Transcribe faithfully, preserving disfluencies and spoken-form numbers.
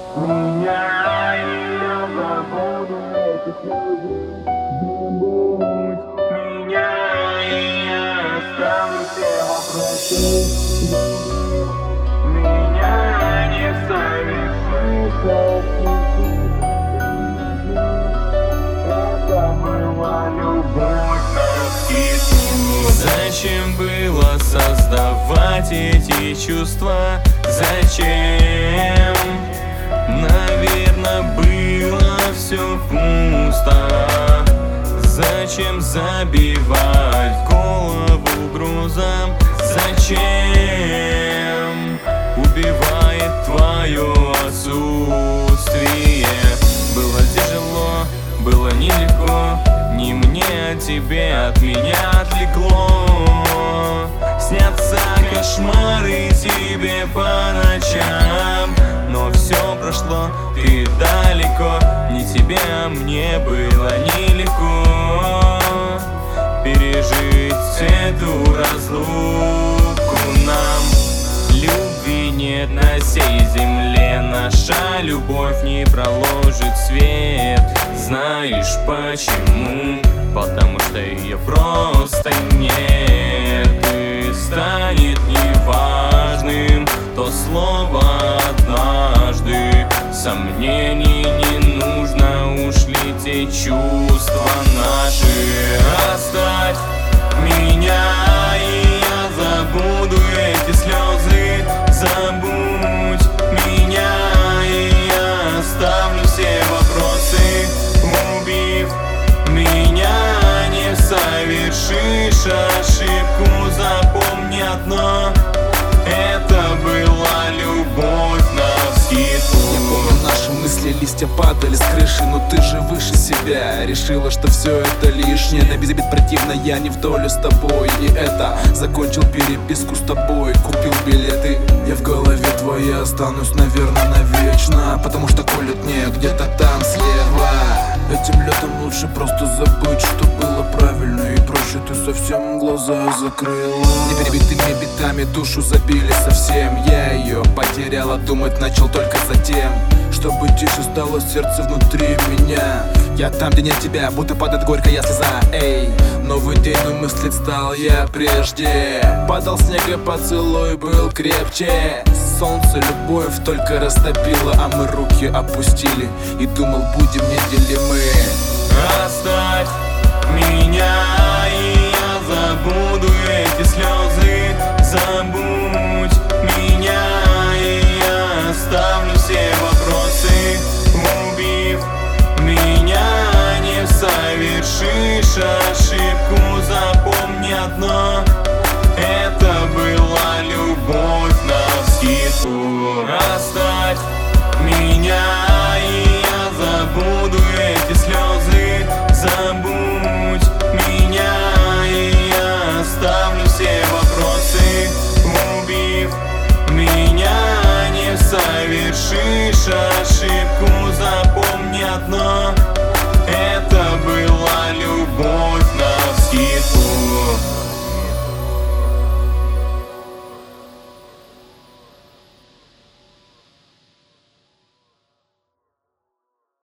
меня, и я забуду эти слезы. Забудь меня, и я оставлю все вопросы. Меня не совершишь ошибку. Это была любовь навскидку. Зачем было создавать эти чувства? Зачем? Наверное, было все пусто. Зачем забивать голову грузом? Зачем убивает твое отсутствие? Было тяжело, было нелегко, не мне, а тебе от меня отлегло. Снятся кошмары тебе по ночам, но все прошло, ты далеко. Не тебе, а мне было нелегко пережить эту разлуку нам. Любви нет на сей земле, наша любовь не проложит свет. Знаешь почему? Потому что ее просто нет. И станет неважным то слово однажды. Сомнений не нужно, ушли те чувства наши. Оставь меня, и я забуду эти слезы. Забудь меня, и я оставлю все вопросы. Убив меня, не совершишь ошибку. Запомни одно, это была любовь навскидку. Я помню наши мысли, листья падали с крыши, но ты же выше себя. Решила, что все это лишнее, да без обид противно, я не в долю с тобой. И это, закончил переписку с тобой, купил билеты. Я в голове твоей останусь, наверное, навечно, потому что колет мне где-то там слева. Этим летом лучше просто забыть, что было правильно, и проще ты совсем глаза закрыла. Неперебитыми битами душу забили совсем. Я ее потеряла, думать начал только затем, чтобы тише стало сердце внутри меня. Я там, где нет тебя, будто падает горькая слеза. Эй, новый день, но мыслить стал я прежде. Падал снег и поцелуй был крепче. Солнце любовь только растопило, а мы руки опустили и думал, будем неделимы. Оставь меня, и я забуду эти слезы. Забудь